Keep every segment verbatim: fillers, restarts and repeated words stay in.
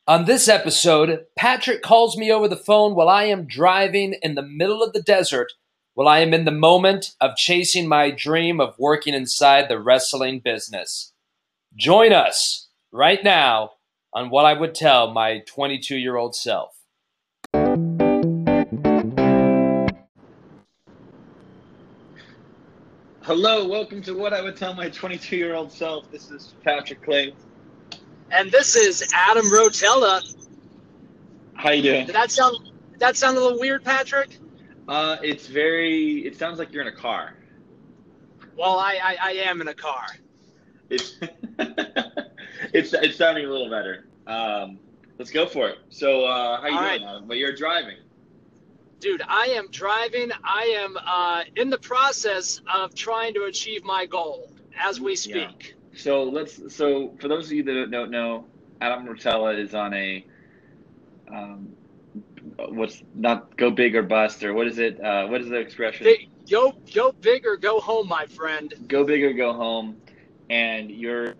On this episode, Patrick calls me over the phone while I am driving in the middle of the desert, while I am in the moment of chasing my dream of working inside the wrestling business. Join us right now on what I would tell my twenty-two-year-old self. Hello, welcome to What I Would Tell My twenty-two-Year-Old Self. This is Patrick Clay. And this is Adam Rotella. How you doing? Did that sound did that sound a little weird, Patrick? Uh, it's very, it sounds like you're in a car. Well, I, I, I am in a car. It's, it's, it's sounding a little better. Um, let's go for it. So, uh, how you All doing, right. Adam? But you're driving. Dude, I am driving. I am uh, in the process of trying to achieve my goal as we speak. Yeah. So let's, so for those of you that don't know, Adam Rotella is on a, um, what's not go big or bust, or what is it? Uh, what is the expression? Big, go, go big or go home, my friend. Go big or go home. And you're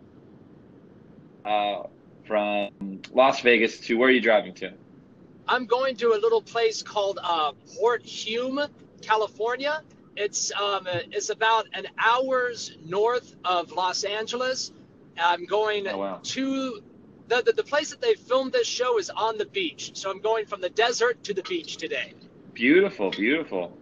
uh, from Las Vegas to where are you driving to? I'm going to a little place called uh, Port Hume, California. It's um, it's about an hour's north of Los Angeles. I'm going Oh, wow. to the, the the place that they filmed this show is on the beach. So I'm going from the desert to the beach today. Beautiful, beautiful.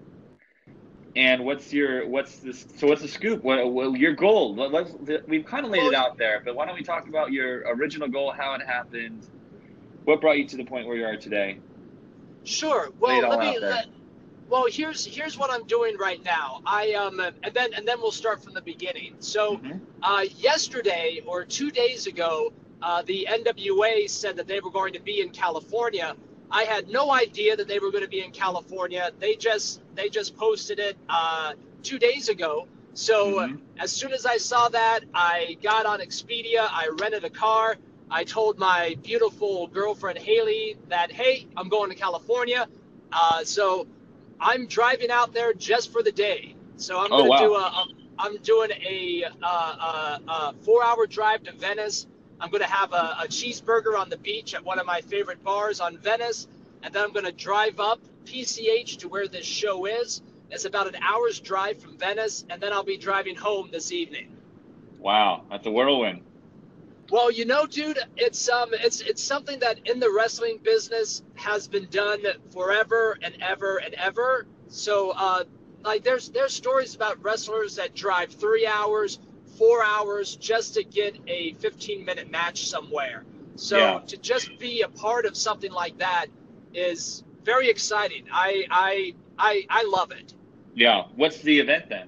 And what's your what's this? So what's the scoop? What, what your goal? Let- Let's, we've kind of laid it out there, but why don't we talk about your original goal, how it happened, what brought you to the point where you are today? Sure. Lay it Well, all let me. out there. Let, well, here's here's what I'm doing right now. I um and then and then we'll start from the beginning. So, Mhm. uh, yesterday or two days ago, uh, the N W A said that they were going to be in California. I had no idea that they were going to be in California. They just they just posted it uh, two days ago. So uh, Mhm. as soon as I saw that, I got on Expedia. I rented a car. I told my beautiful girlfriend Haley that, hey, I'm going to California. Uh, so I'm driving out there just for the day. So I'm Oh, going to wow. do a, I'm, I'm doing a, uh, uh, uh, four-hour drive to Venice. I'm going to have a, a cheeseburger on the beach at one of my favorite bars on Venice. And then I'm going to drive up P C H to where this show is. It's about an hour's drive from Venice. And then I'll be driving home this evening. Wow, that's a whirlwind. Well, you know, dude, it's um, it's it's something that in the wrestling business has been done forever and ever and ever. So, uh, like, there's there's stories about wrestlers that drive three hours, four hours just to get a fifteen minute match somewhere. So Yeah. to just be a part of something like that is very exciting. I I I I love it. Yeah. What's the event then?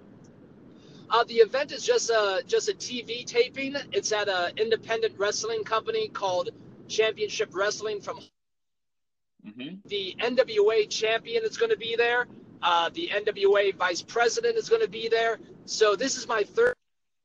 Uh, the event is just a just a T V taping. It's at an independent wrestling company called Championship Wrestling. From Mhm. the N W A champion is going to be there. Uh, the N W A vice president is going to be there. So this is my third.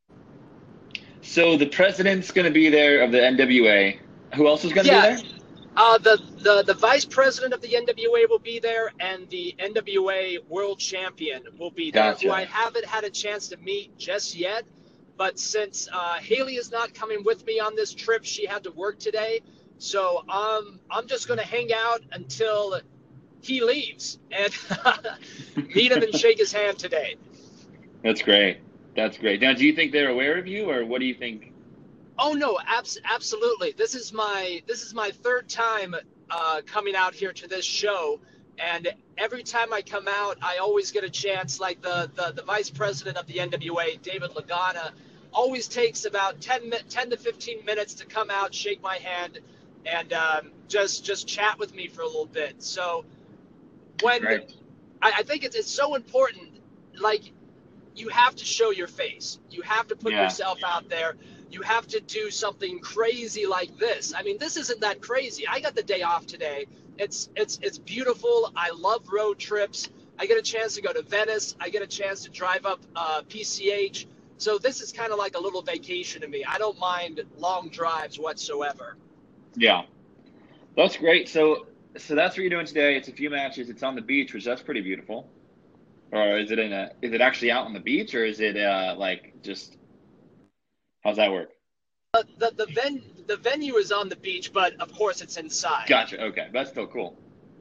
So the president's going to be there of the N W A. Who else is going to Yeah. be there? Uh, the, the the vice president of the N W A will be there, and the N W A world champion will be there, Gotcha. who I haven't had a chance to meet just yet. But since uh, Haley is not coming with me on this trip, she had to work today. So um, I'm just going to hang out until he leaves and meet him and shake his hand today. That's great. That's great. Now, do you think they're aware of you, or what do you think? Oh no, abs- absolutely. This is my this is my third time uh, coming out here to this show, and every time I come out, I always get a chance. Like the the, the vice president of the N W A, David Lagana, always takes about ten, ten to fifteen minutes to come out, shake my hand, and um, just just chat with me for a little bit. So when Right. I, I think it's it's so important, like you have to show your face. You have to put Yeah. yourself out there. You have to do something crazy like this. I mean, this isn't that crazy. I got the day off today. It's it's it's beautiful. I love road trips. I get a chance to go to Venice. I get a chance to drive up uh, P C H. So this is kind of like a little vacation to me. I don't mind long drives whatsoever. Yeah. That's great. So, so that's what you're doing today. It's a few matches. It's on the beach, which that's pretty beautiful. Or is it in a? Is it actually out on the beach, or is it uh like just? How's that work? Uh, the the ven- the venue is on the beach, but of course it's inside. Gotcha. Okay, that's still cool.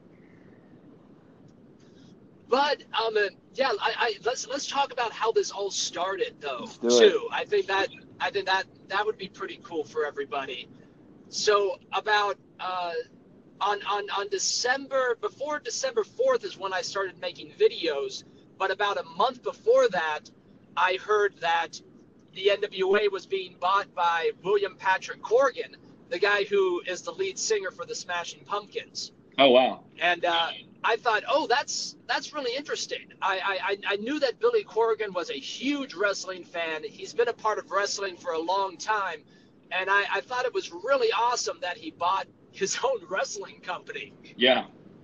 But um, yeah, I, I let's let's talk about how this all started, though. Let's do too. it. I think that I think that that would be pretty cool for everybody. So about uh, on on on December before December fourth is when I started making videos. But about a month before that, I heard that the N W A was being bought by William Patrick Corgan, the guy who is the lead singer for the Smashing Pumpkins. Oh wow! And uh, I thought, oh, that's that's really interesting. I, I I knew that Billy Corgan was a huge wrestling fan. He's been a part of wrestling for a long time, and I, I thought it was really awesome that he bought his own wrestling company. Yeah.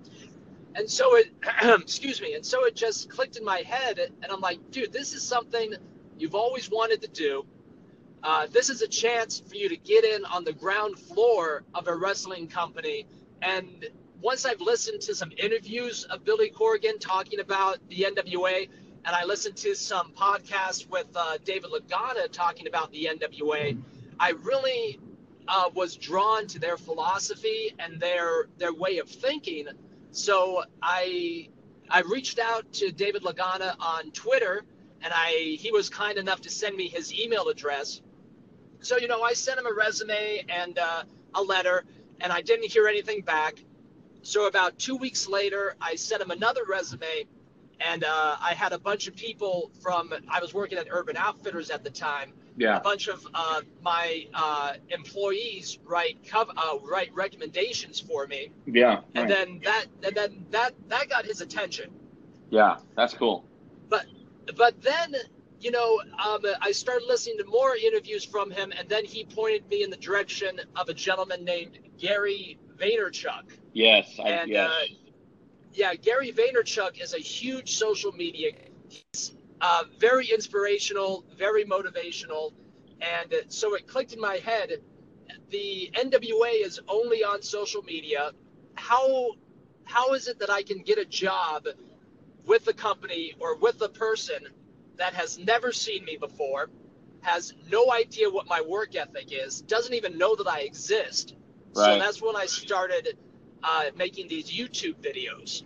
And so it, excuse me, and so it just clicked in my head, and I'm like, dude, this is something you've always wanted to do. Uh, this is a chance for you to get in on the ground floor of a wrestling company. And once I've listened to some interviews of Billy Corgan talking about the N W A, and I listened to some podcasts with uh, David Lagana talking about the N W A, I really uh, was drawn to their philosophy and their their way of thinking. So I I reached out to David Lagana on Twitter, and I he was kind enough to send me his email address. So, you know, I sent him a resume and uh, a letter, and I didn't hear anything back. So about two weeks later, I sent him another resume, and uh, I had a bunch of people from, I was working at Urban Outfitters at the time. Yeah. A bunch of uh, my uh, employees write cov- uh, write recommendations for me. Yeah. And right. then that and then that that got his attention. Yeah, that's cool. But but then, you know, um, I started listening to more interviews from him, and then he pointed me in the direction of a gentleman named Gary Vaynerchuk. Yes, I, And yes. uh, yeah, Gary Vaynerchuk is a huge social media. He's uh, very inspirational, very motivational, and so it clicked in my head. The N W A is only on social media. How how is it that I can get a job with a company or with a person that has never seen me before, has no idea what my work ethic is, doesn't even know that I exist? Right. So that's when I started uh, making these YouTube videos.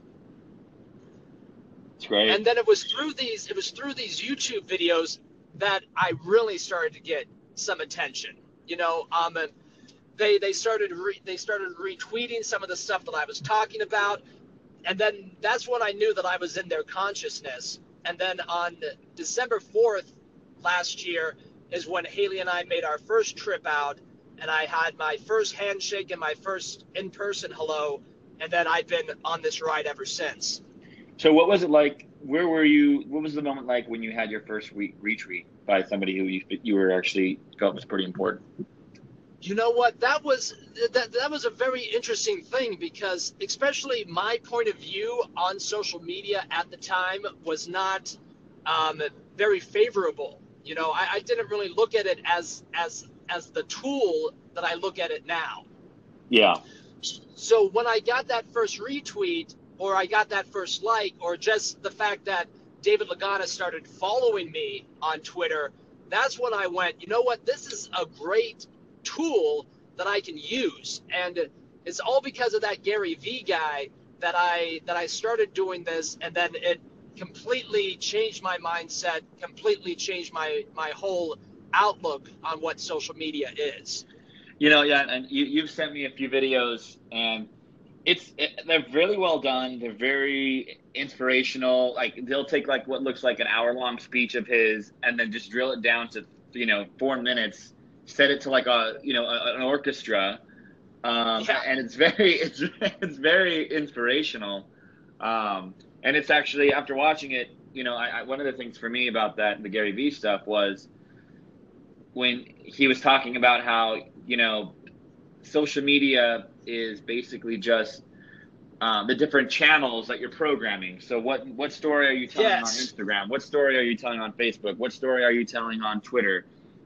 It's great. And then it was through these it was through these YouTube videos that I really started to get some attention. You know, um, they they started re- they started retweeting some of the stuff that I was talking about, and then that's when I knew that I was in their consciousness. And then on December fourth last year is when Haley and I made our first trip out, and I had my first handshake and my first in-person hello, and then I've been on this ride ever since. So what was it like? Where were you? What was the moment like when you had your first week retweet by somebody who you, you were actually felt was pretty important? You know what? That was that that was a very interesting thing, because especially my point of view on social media at the time was not um, very favorable. You know, I, I didn't really look at it as as as the tool that I look at it now. Yeah. So when I got that first retweet, or I got that first like, or just the fact that David Lagana started following me on Twitter, that's when I went, you know what, this is a great tool that I can use. And it's all because of that Gary V guy that I that I started doing this, and then it completely changed my mindset, completely changed my, my whole outlook on what social media is. You know, yeah, and you, you've sent me a few videos, and It's it, they're really well done. They're very inspirational. Like, they'll take like what looks like an hour long speech of his, and then just drill it down to, you know, four minutes. Set it to like a you know a, an orchestra, um, Yeah. and it's very it's it's very inspirational. Um, and it's actually, after watching it, you know, I, I, one of the things for me about that the Gary Vee stuff was when he was talking about how, you know, social media is basically just um, the different channels that you're programming. So what what story are you telling Yes. on Instagram? What story are you telling on Facebook? What story are you telling on Twitter?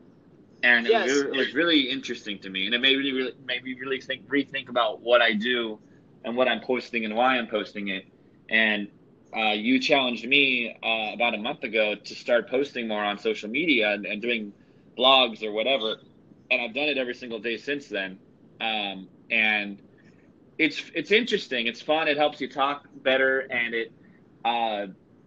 And Yes. it, it was really interesting to me, and it made me really made me really think rethink about what I do and what I'm posting and why I'm posting it. And uh, you challenged me uh, about a month ago to start posting more on social media and, and doing blogs or whatever. and I've done it every single day since then. Um, and it's it's interesting. It's fun. It helps you talk better, and it uh,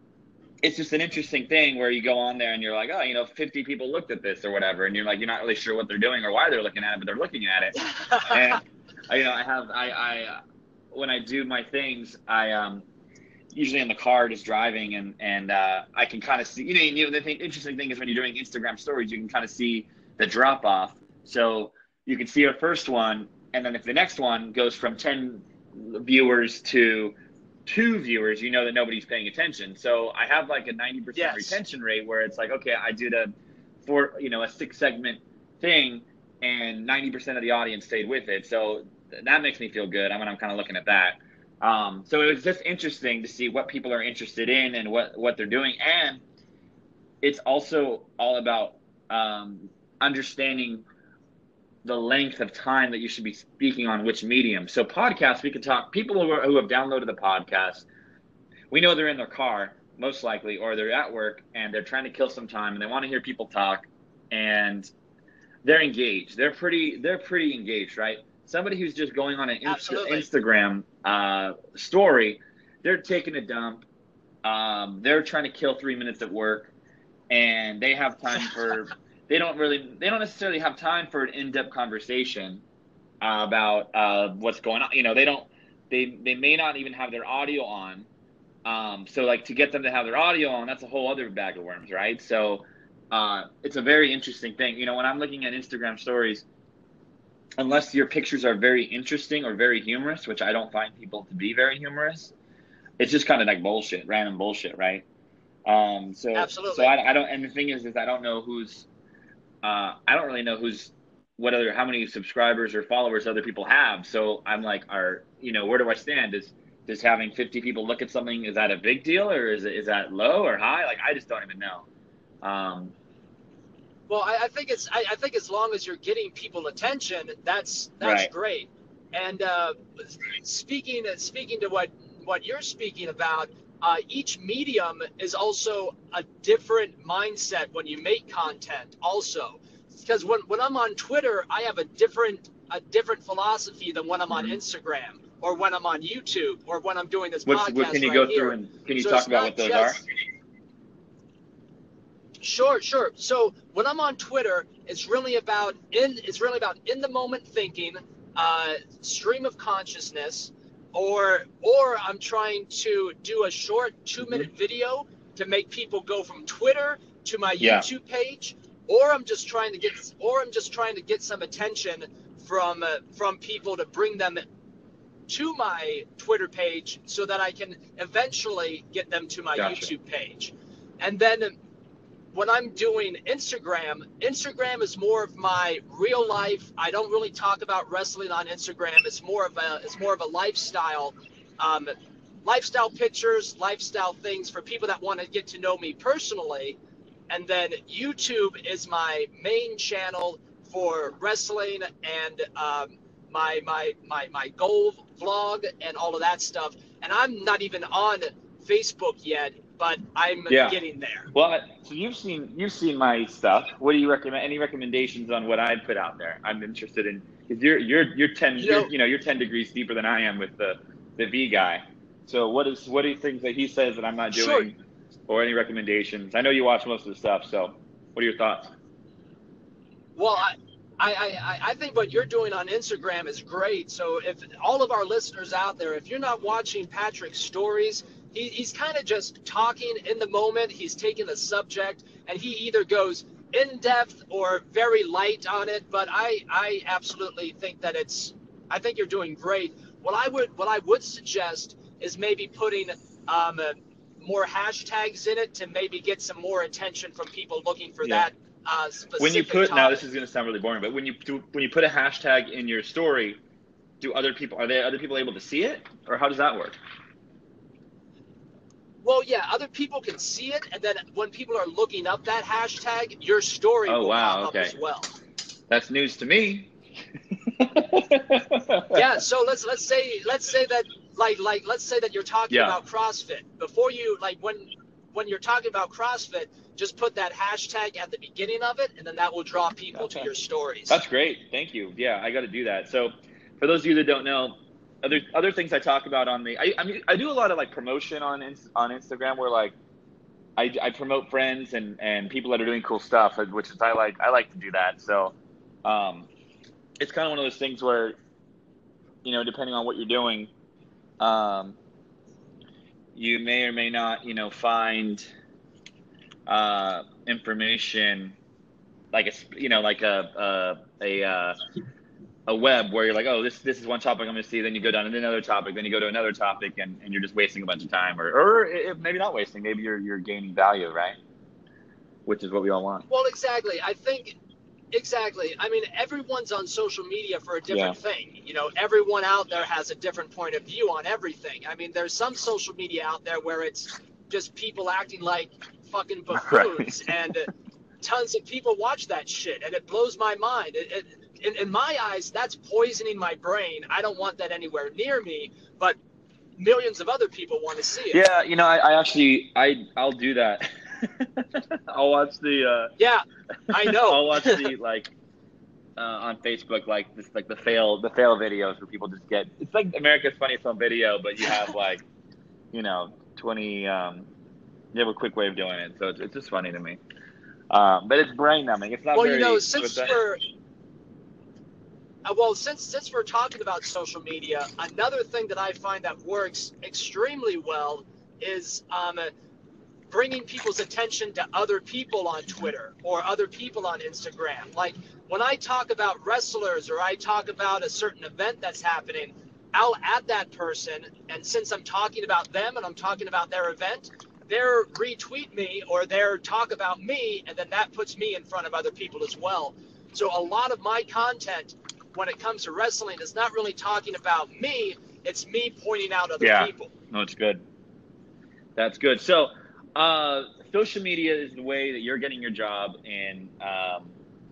it's just an interesting thing where you go on there and you're like, oh, you know, fifty people looked at this or whatever, and you're like, you're not really sure what they're doing or why they're looking at it, but they're looking at it. And you know, I have I I when I do my things, I um. usually in the car just driving, and and uh, I can kind of see, you know, you know the thing, interesting thing is when you're doing Instagram stories, you can kind of see the drop off. So you can see your first one, and then if the next one goes from ten viewers to two viewers, you know that nobody's paying attention. So I have like a ninety percent yes. retention rate where it's like, okay, I did a four, you know, a six segment thing, and ninety percent of the audience stayed with it. So that makes me feel good. I mean, I'm kind of looking at that. Um, so it was just interesting to see what people are interested in and what, what they're doing. And it's also all about um, understanding the length of time that you should be speaking on which medium. So podcasts, we could talk, people who, are, who have downloaded the podcast, we know they're in their car, most likely, or they're at work and they're trying to kill some time and they want to hear people talk, and they're engaged. They're pretty, they're pretty engaged, right? Somebody who's just going on an Insta- Instagram uh, story, they're taking a dump. Um, they're trying to kill three minutes at work, and they have time for. They don't really. They don't necessarily have time for an in-depth conversation uh, about uh, what's going on. You know, they don't. They they may not even have their audio on. Um, so like to get them to have their audio on, that's a whole other bag of worms, right? So uh, it's a very interesting thing. You know, when I'm looking at Instagram stories, unless your pictures are very interesting or very humorous, which I don't find people to be very humorous, it's just kind of like bullshit, random bullshit, right? Um, so, Absolutely. So I, I don't, and the thing is, is I don't know who's, uh, I don't really know who's, what other, how many subscribers or followers other people have. So I'm like, are, you know, where do I stand? Is, does having fifty people look at something, is that a big deal, or is it, is that low or high? Like, I just don't even know. Um, Well, I, I think it's. I, I think as long as you're getting people attention, that's that's Right. great. And uh, speaking speaking to what what you're speaking about, uh, each medium is also a different mindset when you make content. Also, because when, when I'm on Twitter, I have a different a different philosophy than when I'm on Mhm. Instagram or when I'm on YouTube or when I'm doing this what's, podcast. what can you right go here. through and can you So talk it's about not what those just- are? Sure, sure. So when I'm on Twitter, it's really about in it's really about in the moment thinking, uh, stream of consciousness, or or I'm trying to do a short two minute Mm-hmm. video to make people go from Twitter to my Yeah. YouTube page, or I'm just trying to get or I'm just trying to get some attention from uh, from people to bring them to my Twitter page so that I can eventually get them to my Gotcha. YouTube page. And then when I'm doing Instagram, Instagram is more of my real life. I don't really talk about wrestling on Instagram. It's more of a it's more of a lifestyle, um, lifestyle pictures, lifestyle things for people that want to get to know me personally. And then YouTube is my main channel for wrestling and um, my my my my goal vlog and all of that stuff. And I'm not even on Facebook yet, but I'm Yeah. getting there. Well, so you've seen you've seen my stuff. What do you recommend? Any recommendations on what I'd put out there? I'm interested in, because you're you're you're ten You you're, know- you know you're ten degrees deeper than I am with the the V guy. So what is what are things that he says that I'm not Sure. doing, or any recommendations? I know you watch most of the stuff, so what are your thoughts? Well, I, I, I, I think what you're doing on Instagram is great. So if all of our listeners out there, if you're not watching Patrick's stories, he, he's kind of just talking in the moment. He's taking a subject and he either goes in depth or very light on it. But I, I absolutely think that it's, I think you're doing great. What I would, what I would suggest is maybe putting um, uh, more hashtags in it to maybe get some more attention from people looking for Yeah. that. Uh, specific When you put now, topic. this is going to sound really boring, but when you do when you put a hashtag in your story, do other people are there other people able to see it, or how does that work? Well, yeah, other people can see it, and then when people are looking up that hashtag, your story Oh, will wow, pop okay. up as well. That's news to me. Yeah, so let's let's say let's say that like like let's say that you're talking Yeah. about CrossFit. Before you like when when you're talking about CrossFit, just put that hashtag at the beginning of it, and then that will draw people Okay. to your stories. That's great. Thank you. Yeah, I got to do that. So for those of you that don't know, other other things I talk about on the, I I, mean, I do a lot of like promotion on on Instagram where like I, I promote friends and, and people that are doing cool stuff, which is I like I like to do that. So um, it's kind of one of those things where, you know, depending on what you're doing, um, you may or may not, you know, find uh, information like a, you know, like a a a, uh, a web where you're like, oh, this this is one topic I'm going to see. Then you go down to another topic. Then you go to another topic, and, and you're just wasting a bunch of time, or or it, maybe not wasting. Maybe you're you're gaining value, right? Which is what we all want. Well, exactly. I think exactly. I mean, everyone's on social media for a different Yeah. thing. You know, everyone out there has a different point of view on everything. I mean, there's some social media out there where it's just people acting like fucking buffoons, Right. and tons of people watch that shit, and it blows my mind. It, it, in, in my eyes, that's poisoning my brain. I don't want that anywhere near me, but millions of other people want to see it. Yeah, you know, I, I actually I I'll do that. I'll watch the. Uh, Yeah, I know. I'll watch the like uh, on Facebook, like this, like the fail the fail videos where people just get. It's like America's Funniest Home Video, but you have like, you know, twenty. Um, you have a quick way of doing it, so it's, it's just funny to me. Um, but it's brain numbing. It's not Well, very. you know, since that, we're uh, well, since since we're talking about social media, another thing that I find that works extremely well is um, bringing people's attention to other people on Twitter or other people on Instagram. Like when I talk about wrestlers or I talk about a certain event that's happening, I'll add that person, and since I'm talking about them and I'm talking about their event, they're retweet me or they're talk about me, and then that puts me in front of other people as well. So a lot of my content when it comes to wrestling is not really talking about me, it's me pointing out other yeah. people. No, it's good. That's good. So uh, social media is the way that you're getting your job in um,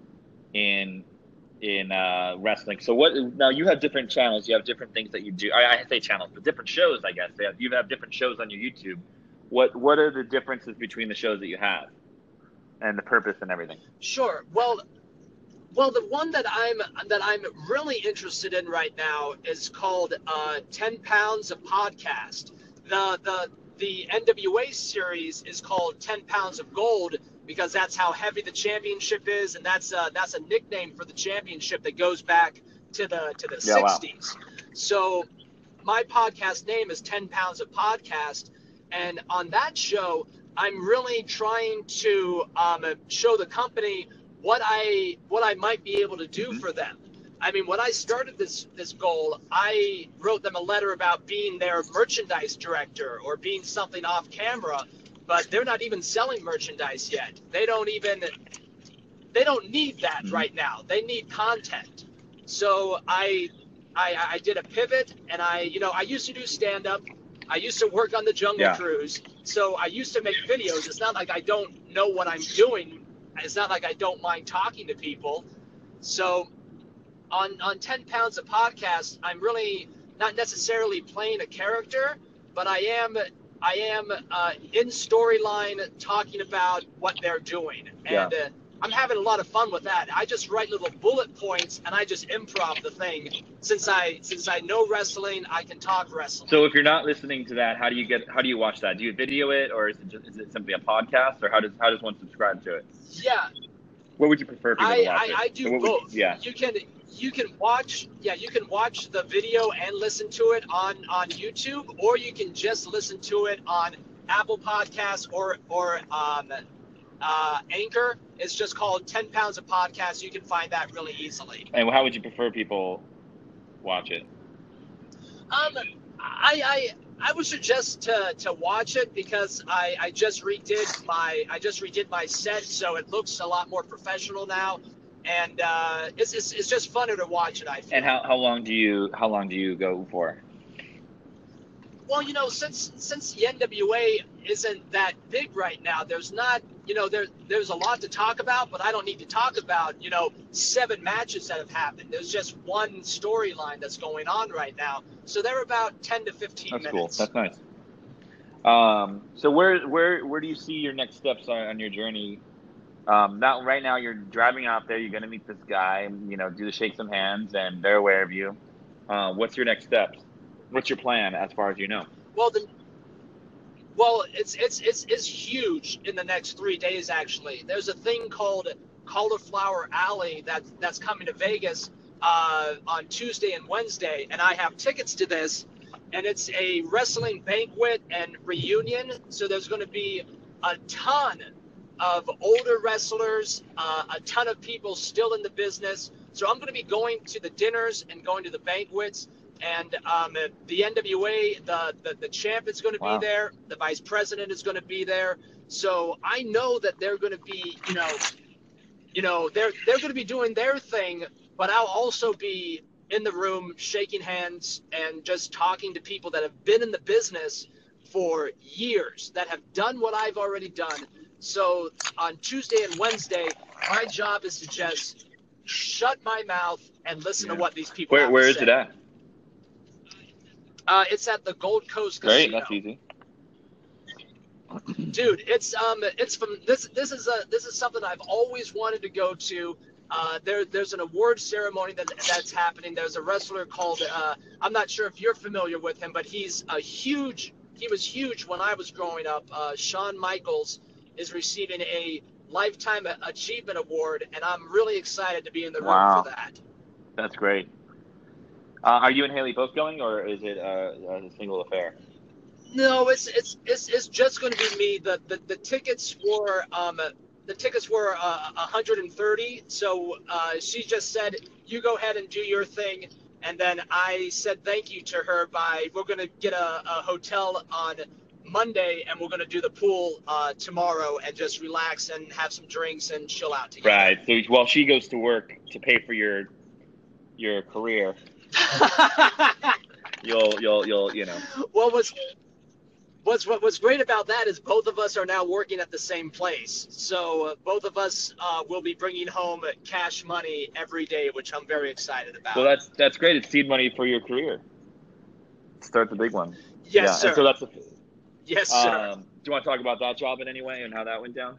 in in uh, wrestling. So what now? You have different channels. You have different things that you do. I, I say channels, but different shows, I guess. They have, you have different shows on your YouTube. What what are the differences between the shows that you have, and the purpose and everything? Sure. Well, well, the one that I'm that I'm really interested in right now is called uh, ten pounds of Podcast. The the the N W A series is called ten pounds of Gold because that's how heavy the championship is, and that's uh, that's a nickname for the championship that goes back to the to the Yeah, sixties. Wow. So my podcast name is ten pounds of Podcast, and on that show, I'm really trying to um, show the company what I what I might be able to do Mm-hmm. for them. I mean, when I started this this goal, I wrote them a letter about being their merchandise director or being something off camera, but they're not even selling merchandise yet. They don't even they don't need that Mm-hmm. right now. They need content. So I I I did a pivot, and I you know I used to do stand up. I used to work on the Jungle Yeah. Cruise, so I used to make videos. It's not like I don't know what I'm doing. It's not like I don't mind talking to people. So on on ten pounds of Podcast, I'm really not necessarily playing a character, but I am I am uh, in storyline talking about what they're doing, Yeah. and uh, I'm having a lot of fun with that. I just write little bullet points and I just improv the thing. Since I since I know wrestling, I can talk wrestling. So if you're not listening to that, how do you get how do you watch that? Do you video it, or is it just is it simply a podcast, or how does how does one subscribe to it? Yeah, What would you prefer people I, to watch I, it? I Or do what would- both. yeah. You can you can watch yeah you can watch the video and listen to it on, on YouTube, or you can just listen to it on Apple Podcasts or or um, uh, Anchor. It's just called ten pounds of Podcast. You can find that really easily. And how would you prefer people watch it? Um, I I I would suggest to, to watch it because I, I just redid my I just redid my set, so it looks a lot more professional now, and uh, it's, it's it's just funner to watch it. I feel. And how, how long do you how long do you go for? Well, you know, since since the N W A isn't that big right now, there's not, you know, there there's a lot to talk about, but I don't need to talk about, you know, seven matches that have happened. There's just one storyline that's going on right now. So they're about ten to fifteen That's cool. minutes. That's nice. Um, so where where where do you see your next steps on, on your journey? Um, not right now. You're driving out there. You're going to meet this guy. And, you know, do the shake some hands, and they're aware of you. Uh, what's your next steps? What's your plan as far as you know? Well, the well, it's it's it's it's huge in the next three days. Actually, there's a thing called Cauliflower Alley that that's coming to Vegas uh, on Tuesday and Wednesday, and I have tickets to this. And it's a wrestling banquet and reunion. So there's going to be a ton of older wrestlers, uh, a ton of people still in the business. So I'm going to be going to the dinners and going to the banquets. And um, the N W A, the, the, the champ is going to Wow. be there. The vice president is going to be there. So I know that they're going to be, you know, you know, they're they're going to be doing their thing, but I'll also be in the room shaking hands and just talking to people that have been in the business for years, that have done what I've already done. So on Tuesday and Wednesday, my job is to just shut my mouth and listen Yeah. to what these people Where have where to is say. it at? Uh, it's at the Gold Coast Great, Casino. that's easy. Dude, it's um, it's from this. This is a this is something I've always wanted to go to. Uh, there, there's an award ceremony that that's happening. There's a wrestler called. Uh, I'm not sure if you're familiar with him, but he's a huge. He was huge when I was growing up. Uh, Shawn Michaels is receiving a lifetime achievement award, and I'm really excited to be in the room Wow. for that. That's great. Uh, are you and Haley both going, or is it uh, a single affair? No, it's it's it's it's just going to be me. The the, the tickets were um the tickets were uh, one hundred thirty. So uh, she just said, "You go ahead and do your thing," and then I said thank you to her by we're going to get a, a hotel on Monday, and we're going to do the pool uh, tomorrow and just relax and have some drinks and chill out together. Right. So while she goes to work to pay for your your career, you'll you'll you'll you know. What was What's what, what's great about that is both of us are now working at the same place. So uh, both of us uh, will be bringing home cash money every day, which I'm very excited about. Well, that's that's great. It's seed money for your career. Start the big one. yes, yeah. sir. And so that's a, yes, sir. um, do you want to talk about that job in any way and how that went down?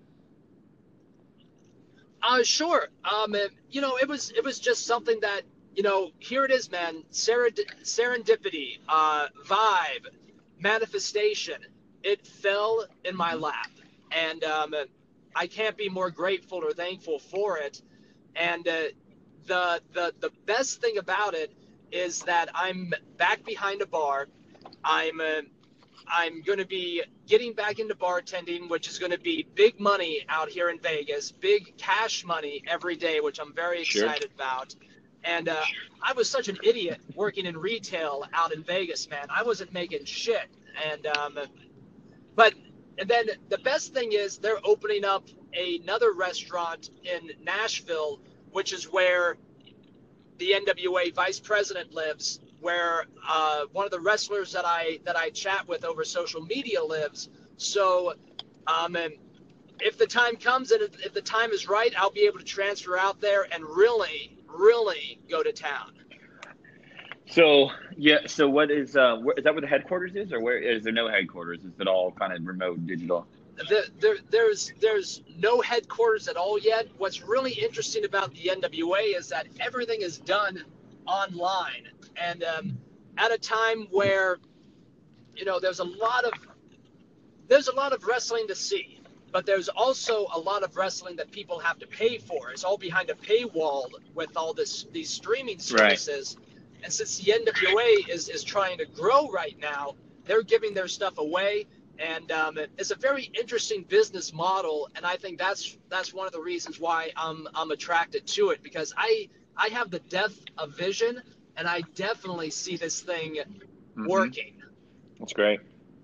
Uh, sure. Um, you know, it was it was just something that, you know, here it is, man. Serend- serendipity, uh, vibe, manifestation. It fell in my lap, and um, I can't be more grateful or thankful for it. And uh, the the the best thing about it is that I'm back behind a bar. I'm uh, I'm going to be getting back into bartending, which is going to be big money out here in Vegas, big cash money every day, which I'm very Sure. excited about. And uh, I was such an idiot working in retail out in Vegas, man. I wasn't making shit. And um, but and then the best thing is they're opening up another restaurant in Nashville, which is where the N W A vice president lives, where uh, one of the wrestlers that I that I chat with over social media lives. So, um, and if the time comes and if, if the time is right, I'll be able to transfer out there and really, really go to town. So yeah. So what is uh? Where, is that where the headquarters is, or where is there no headquarters? Is it all kind of remote, digital? The, there, there's there's no headquarters at all yet. What's really interesting about the N W A is that everything is done online, and um, at a time where, you know, there's a lot of there's a lot of wrestling to see, but there's also a lot of wrestling that people have to pay for. It's all behind a paywall with all this these streaming services. Right. And since the N W A is is trying to grow right now, they're giving their stuff away. And um, it's a very interesting business model, and I think that's that's one of the reasons why I'm I'm attracted to it, because I I have the depth of vision, and I definitely see this thing Mm-hmm. working. That's great.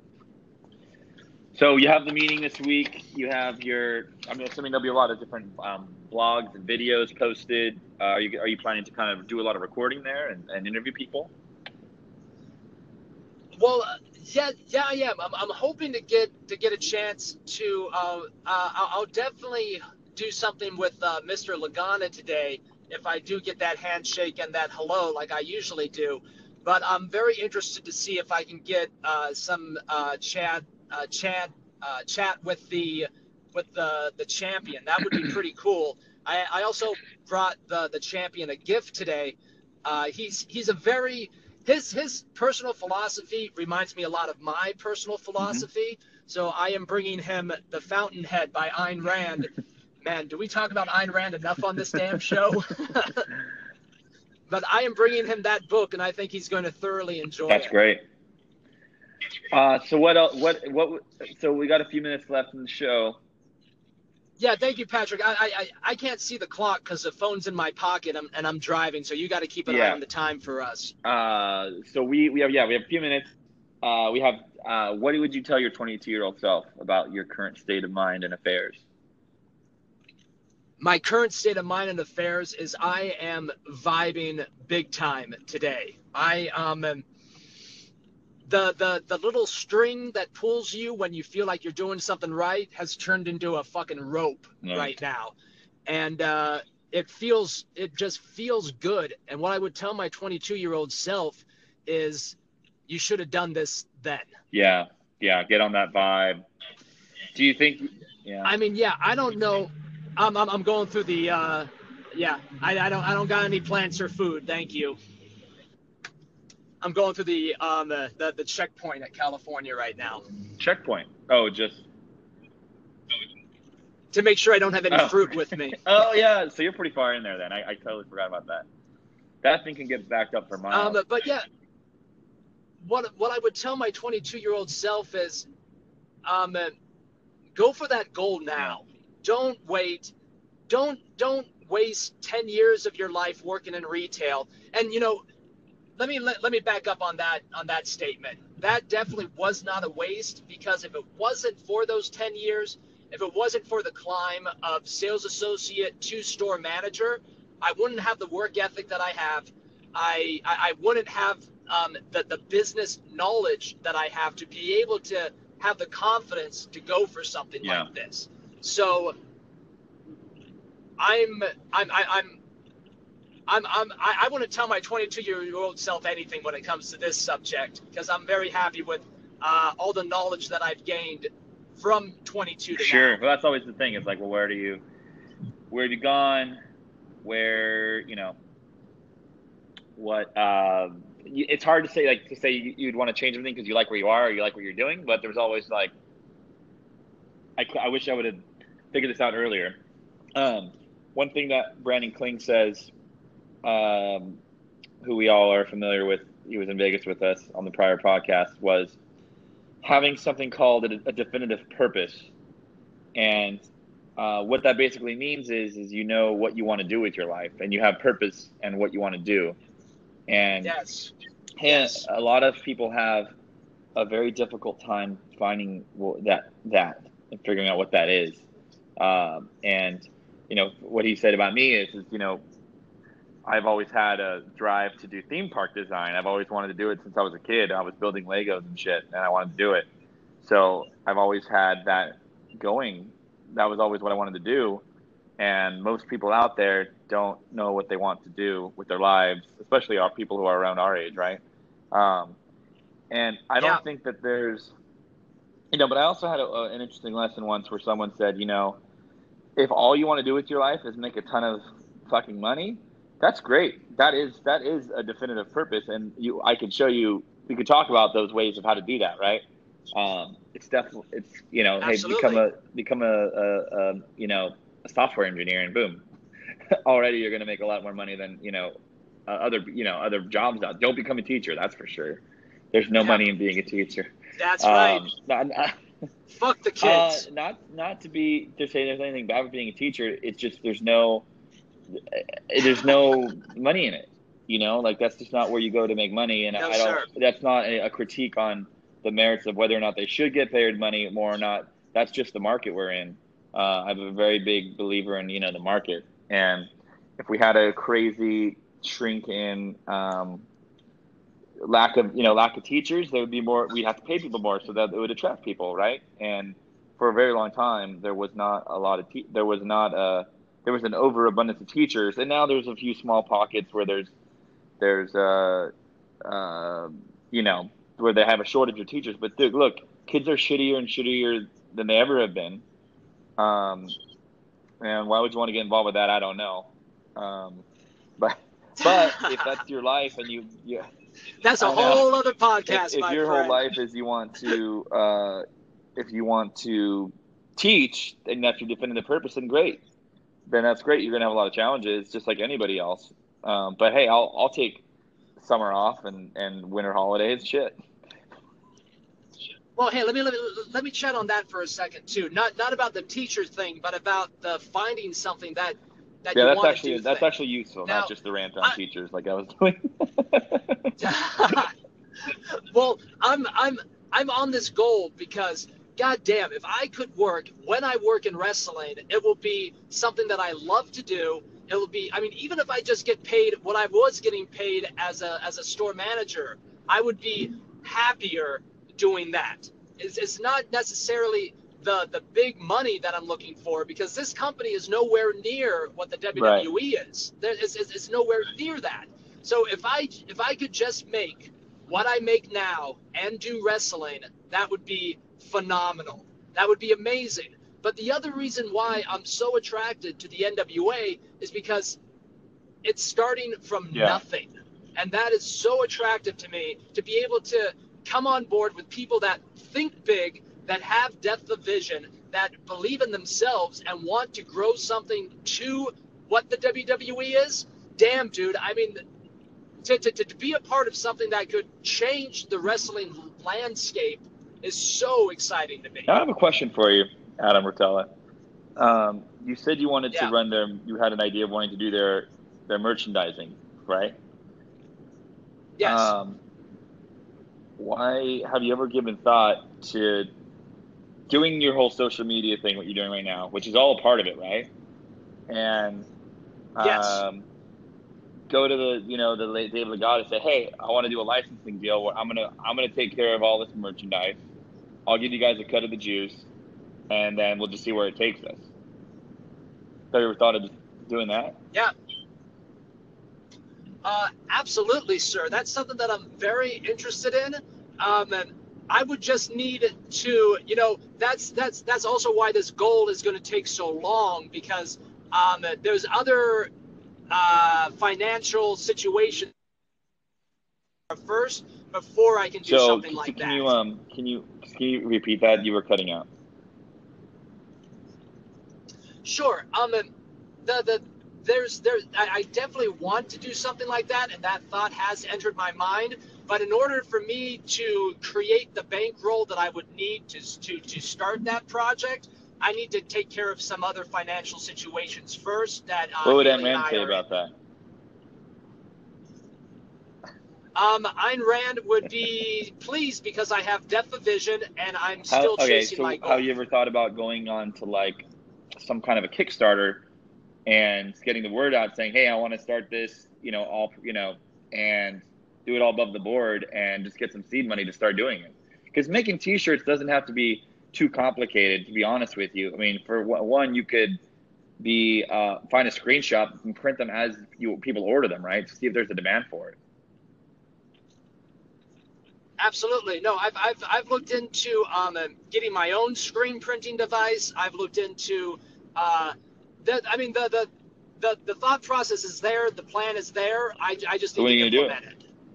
So you have the meeting this week. You have your. I mean, assuming there'll be a lot of different um, blogs and videos posted. Uh, are you are you planning to kind of do a lot of recording there and, and interview people? Well, uh, yeah, yeah, I am. I'm, I'm hoping to get to get a chance to. Uh, uh, I'll, I'll definitely do something with uh, Mister Lagana today if I do get that handshake and that hello like I usually do. But I'm very interested to see if I can get uh, some uh, Chad uh, chat uh, chat with the with the the champion. That would be pretty cool. I, I also brought the the champion a gift today. Uh, he's he's a very his his personal philosophy reminds me a lot of my personal philosophy. Mm-hmm. So I am bringing him The Fountainhead by Ayn Rand. Man, do we talk about Ayn Rand enough on this damn show? But I am bringing him that book, and I think he's going to thoroughly enjoy That's it. That's great. Uh, so what else? What what? So we got a few minutes left in the show. Yeah, thank you, Patrick. I I, I can't see the clock because the phone's in my pocket, and I'm, and I'm driving, so you got to keep an yeah. eye on the time for us. Uh, so we, we have yeah we have a few minutes. Uh, we have uh, what would you tell your twenty-two-year-old self about your current state of mind and affairs? My current state of mind and affairs is I am vibing big time today. I um the the the little string that pulls you when you feel like you're doing something right has turned into a fucking rope no. right now, and uh, it feels it just feels good. And what I would tell my twenty-two-year-old self is, you should have done this then. Yeah, yeah, get on that vibe. Do you think? Yeah. I mean, yeah, I don't know. I'm I'm, I'm going through the. Uh, yeah, I, I don't I don't got any plans for food. Thank you. I'm going through the um the, the, the checkpoint at California right now. Checkpoint? Oh, just to make sure I don't have any oh. fruit with me. Oh yeah, so you're pretty far in there then. I, I totally forgot about that. That thing can get backed up for miles. Um, but yeah, what what I would tell my twenty-two-year-old self is, um, go for that goal now. Don't wait. Don't don't waste ten years of your life working in retail. And you know. Let me let, let me back up on that on that statement. That definitely was not a waste, because if it wasn't for those ten years, if it wasn't for the climb of sales associate to store manager, I wouldn't have the work ethic that I have. I I, I wouldn't have um, the the business knowledge that I have to be able to have the confidence to go for something yeah. like this. So I'm I'm I, I'm. I'm, I'm, I, I want to tell my twenty-two-year-old self anything when it comes to this subject, because I'm very happy with uh, all the knowledge that I've gained from twenty-two to sure. now. Sure. Well, that's always the thing. It's like, well, where do you, where have you gone? Where, you know, what, uh, it's hard to say, like, to say you'd want to change everything because you like where you are or you like what you're doing, but there's always, like, I, I wish I would have figured this out earlier. Um, one thing that Brandon Kling says, um, who we all are familiar with, he was in Vegas with us on the prior podcast, was having something called a, a definitive purpose. And uh, what that basically means is, is you know what you want to do with your life, and you have purpose and what you want to do. And yes. yes. a lot of people have a very difficult time finding that, that and figuring out what that is. Um, and, you know, what he said about me is, is, you know, I've always had a drive to do theme park design. I've always wanted to do it since I was a kid. I was building Legos and shit, and I wanted to do it. So I've always had that going. That was always what I wanted to do. And most people out there don't know what they want to do with their lives, especially our people who are around our age, right? Um, and I don't yeah. think that there's, you know, but I also had a, a, an interesting lesson once where someone said, you know, if all you want to do with your life is make a ton of fucking money, that's great. That is that is a definitive purpose, and you. I could show you. We could talk about those ways of how to do that, right? Um, it's definitely it's you know, Absolutely. hey, become a become a, a, a you know a software engineer, and boom, already you're going to make a lot more money than you know uh, other you know other jobs out. Don't become a teacher, that's for sure. There's no yeah. money in being a teacher. That's um, right. Not, not, Fuck the kids. Uh, not not to be to say there's anything bad with being a teacher. It's just there's no. There's no money in it, you know, like that's just not where you go to make money. And no, I don't, sir. That's not a, a critique on the merits of whether or not they should get paid money more or not. That's just the market we're in. Uh, I'm a very big believer in, you know, the market. And if we had a crazy shrink in um, lack of, you know, lack of teachers, there would be more, we'd have to pay people more so that it would attract people. Right. And for a very long time, there was not a lot of, te- there was not a, there was an overabundance of teachers, and now there's a few small pockets where there's, there's, uh, uh, you know, where they have a shortage of teachers. But dude, look, kids are shittier and shittier than they ever have been. Um, and why would you want to get involved with that? I don't know. Um, but but if that's your life and you, you that's a I whole know. other podcast. If, if my your friend. whole life is you want to, uh, if you want to teach, and that's your definitive purpose, then great. Then that's great. You're gonna have a lot of challenges, just like anybody else. Um, but hey, I'll I'll take summer off and, and winter holidays. Shit. Well, hey, let me let me let me chat on that for a second too. Not not about the teacher thing, but about the finding something that that Yeah, you that's want actually to do. that's thing. actually useful, Now, not just the rant on I, teachers like I was doing. well, I'm I'm I'm on this goal because God damn, if I could work when I work in wrestling, it will be something that I love to do. It will be, I mean, even if I just get paid what I was getting paid as a as a store manager, I would be happier doing that. It's, it's not necessarily the the big money that I'm looking for, because this company is nowhere near what the W W E Right. is. There, it's, it's, it's nowhere near that. So if I if I could just make what I make now and do wrestling, that would be phenomenal. That would be amazing. But the other reason why I'm so attracted to the N W A is because it's starting from Yeah. nothing. And that is so attractive to me, to be able to come on board with people that think big, that have depth of vision, that believe in themselves and want to grow something to what the W W E is. Damn, dude. I mean, to, to, to be a part of something that could change the wrestling landscape is so exciting to me. Now I have a question for you, Adam Rotella. Um, you said you wanted Yeah. to run their, you had an idea of wanting to do their, their merchandising, right? Yes. Um, why have you ever given thought to doing your whole social media thing, what you're doing right now, which is all a part of it, right? And Yes. um, go to the, you know, the late David Legado and say, hey, I want to do a licensing deal where I'm gonna I'm gonna take care of all this merchandise. I'll give you guys a cut of the juice, and then we'll just see where it takes us. Have you ever thought of doing that? Yeah. Uh, absolutely, sir. That's something that I'm very interested in. Um, and I would just need to, you know, that's that's that's also why this goal is going to take so long, because um, there's other uh, financial situations first before I can do So, something so like can that. you um can you can you repeat that? You were cutting out. Sure. Um, the the there's there I, I definitely want to do something like that, and that thought has entered my mind. But in order for me to create the bankroll that I would need to to to start that project, I need to take care of some other financial situations first. That uh, What would Haley Ayn and Rand I say are about in. that? Um, Ayn Rand would be pleased because I have depth of vision and I'm How still okay? chasing my So, goal. have you ever thought about going on to like some kind of a Kickstarter and getting the word out, saying, "Hey, I want to start this," you know, all you know, and do it all above the board, and just get some seed money to start doing it? Because making T-shirts doesn't have to be too complicated, to be honest with you. I mean, for one, you could be uh, find a screenshot and print them as you people order them, right? To see if there's a demand for it. Absolutely. No, I've, I've, I've looked into um, getting my own screen printing device. I've looked into, uh, the, I mean, the, the, the, the thought process is there. The plan is there. I, I just So need when are to you gonna implement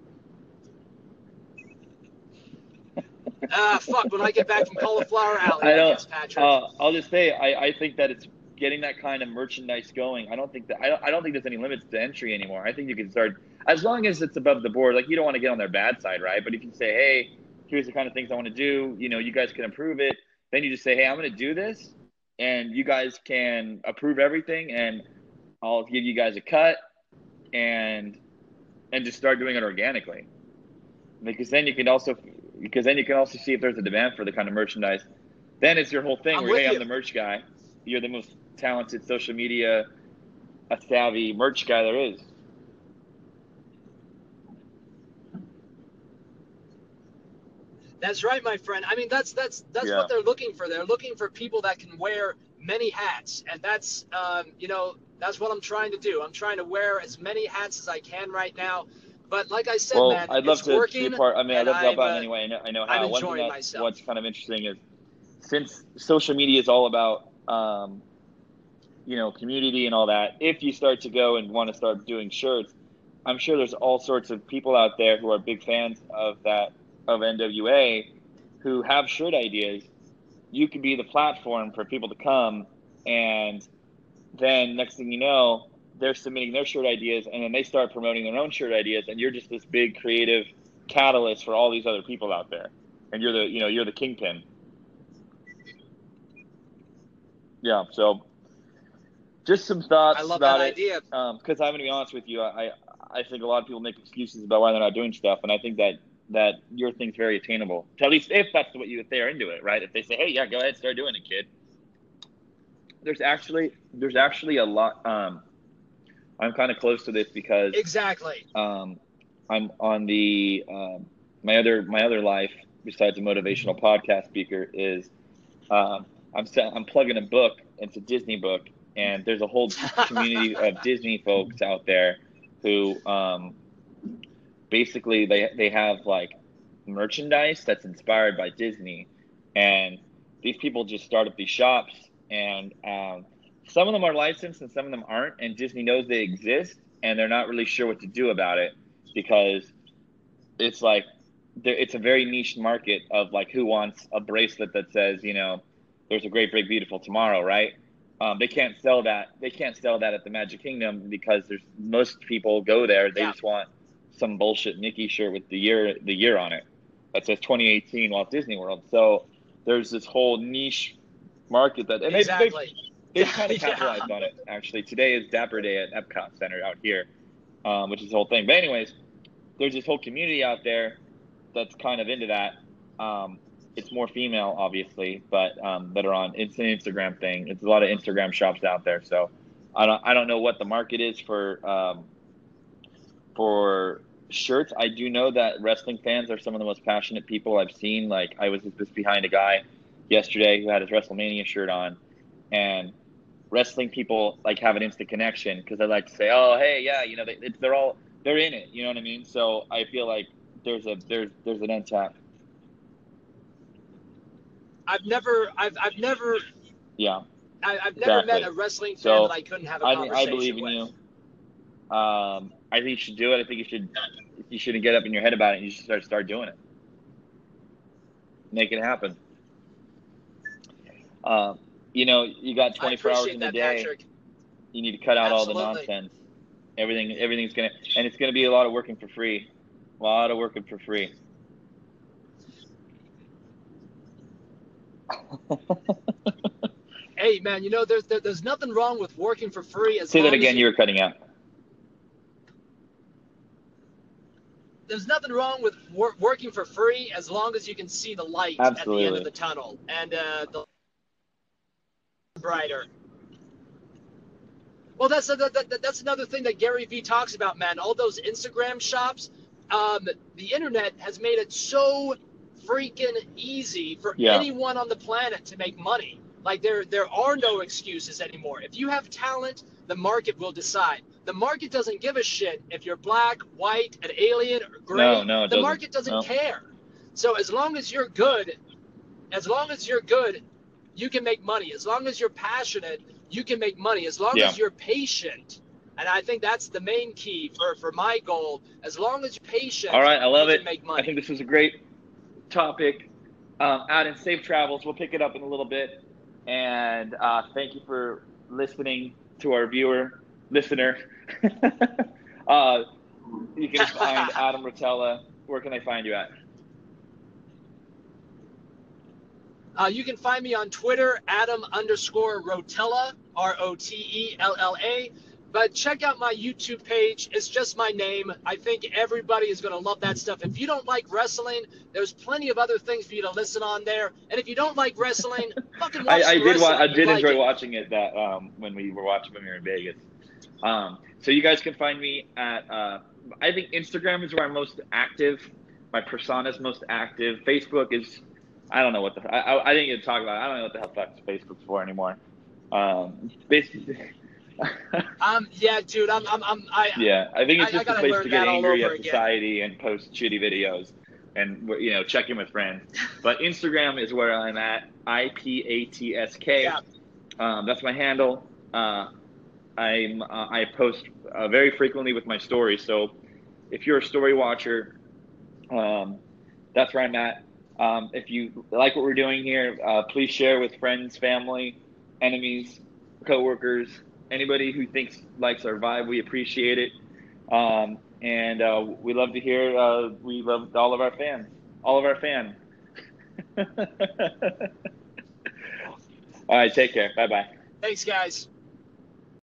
it. Ah, uh, fuck, when I get back from Cauliflower Alley, I I don't. guess, Patrick. Uh, I'll just say, I, I think that it's getting that kind of merchandise going. I don't think that I don't, I don't think there's any limits to entry anymore. I think you can start as long as it's above the board. Like, you don't want to get on their bad side, right? But if you say, hey, here's the kind of things I want to do, you know, you guys can approve it. Then you just say, hey, I'm going to do this, and you guys can approve everything, and I'll give you guys a cut, and and just start doing it organically. Because then you can also because then you can also see if there's a demand for the kind of merchandise. Then it's your whole thing I'm where, with hey, you. I'm the merch guy. You're the most talented social media a savvy merch guy there is. That's right, my friend. I mean, that's that's that's Yeah. what they're looking for. They're looking for people that can wear many hats, and that's um, you know that's what I'm trying to do. I'm trying to wear as many hats as I can right now. But like I said, Well, man, I'd love it's to working, be a part. I mean, I'd and love to help I'm out in uh, any way. I know, I know I'm how. One thing enjoying that myself. what's kind of interesting is since social media is all about, um, you know, community and all that. If you start to go and want to start doing shirts, I'm sure there's all sorts of people out there who are big fans of that of N W A, who have shirt ideas. You could be the platform for people to come, and then next thing you know, they're submitting their shirt ideas, and then they start promoting their own shirt ideas, and you're just this big creative catalyst for all these other people out there, and you're the you know you're the kingpin. Yeah, so just some thoughts I love about that it, idea. because I'm going to be honest with you, I I think a lot of people make excuses about why they're not doing stuff, and I think that that your thing's very attainable. At least if that's what you if they're into it, right? If they say, hey, yeah, go ahead, start doing it, kid. There's actually there's actually a lot. Um, I'm kind of close to this because Exactly. um, I'm on the um, my other my other life besides a motivational podcast speaker is um, I'm set, I'm plugging a book. It's a Disney book, and there's a whole community of Disney folks out there who um, basically they they have like merchandise that's inspired by Disney, and these people just start up these shops, and um, some of them are licensed and some of them aren't, and Disney knows they exist, and they're not really sure what to do about it because it's like it's a very niche market of like who wants a bracelet that says, you know, there's a great big beautiful tomorrow, right? Um, they can't sell that. They can't sell that at the Magic Kingdom because there's most people go there. They Yeah. just want some bullshit Mickey shirt with the year the year on it that says twenty eighteen Walt Disney World. So there's this whole niche market that, and Exactly. they they kind of Yeah. capitalized on it. Actually, today is Dapper Day at Epcot Center out here, um, which is the whole thing. But anyways, there's this whole community out there that's kind of into that. Um, it's more female, obviously, but um, that are on. It's an Instagram thing. It's a lot of Instagram shops out there. So I don't I don't know what the market is for um, for shirts. I do know that wrestling fans are some of the most passionate people I've seen. Like I was just behind a guy yesterday who had his WrestleMania shirt on, and wrestling people like have an instant connection because they like to say, "Oh, hey, yeah, you know, they, it's, they're all they're in it." You know what I mean? So I feel like there's a there's there's an untapped. I've never, I've, I've never, Yeah, I, I've never exactly. met a wrestling fan So that I couldn't have a I conversation I believe in with. you. Um, I think you should do it. I think you should you shouldn't get up in your head about it. You should start start doing it. Make it happen. Um, you know, you got I twenty-four hours appreciate in the that, day. Patrick. You need to cut out all the Absolutely. nonsense. Everything, everything's gonna, and it's gonna be a lot of working for free. A lot of working for free. Hey, man, you know, there's there, there's nothing wrong with working for free as Say long that again. as You were cutting out. there's nothing wrong with wor- working for free as long as you can see the light at the end Absolutely. of the tunnel and uh, the brighter. Well, that's a, that, that, that's another thing that Gary Vee talks about, man. All those Instagram shops, um, the internet has made it so freaking easy for Yeah. anyone on the planet to make money. Like there there are no excuses anymore. If you have talent, the market will decide. The market doesn't give a shit if you're black, white, an alien, or gray. No, no, it the doesn't. market doesn't No. care. So as long as you're good, as long as you're good, you can make money. As long as you're passionate, you can make money. As long Yeah. as you're patient. And I think that's the main key for, for my goal. As long as you're patient, All right, I love you it. can make I money. think this was a great topic. Um, Adam, safe travels. We'll pick it up in a little bit. And uh, thank you for listening to our viewer, listener. uh, you can find Adam Rotella. Where can I find you at? Uh, you can find me on Twitter, Adam underscore Rotella, R O T E L L A. But check out my YouTube page. It's just my name. I think everybody is going to love that stuff. If you don't like wrestling, there's plenty of other things for you to listen on there. And if you don't like wrestling, fucking watch I, I the did. Wa- wrestling. I You did like enjoy it. watching it. That um, when we were watching when we were in Vegas. Um, so you guys can find me at. Uh, I think Instagram is where I'm most active. My persona is most active. Facebook is. I don't know what the. I, I, I didn't even talk about it. I don't know what the hell fuck Facebook's for anymore. Um, basically, Um, yeah, dude, I'm, I'm, I'm I, Yeah, I think it's I, I just a gotta place learn to get that all angry over at again. society and post shitty videos and, you know, check in with friends. But Instagram is where I'm at, I P A T S K. Yeah. Um, that's my handle. Uh, I'm, uh, I post uh, very frequently with my stories. So if you're a story watcher, um, that's where I'm at. Um, if you like what we're doing here, uh, please share with friends, family, enemies, coworkers, anybody who thinks likes our vibe. We appreciate it. Um, and uh, we love to hear, uh, we love all of our fans, all of our fans. All right, take care. Bye-bye. Thanks, guys.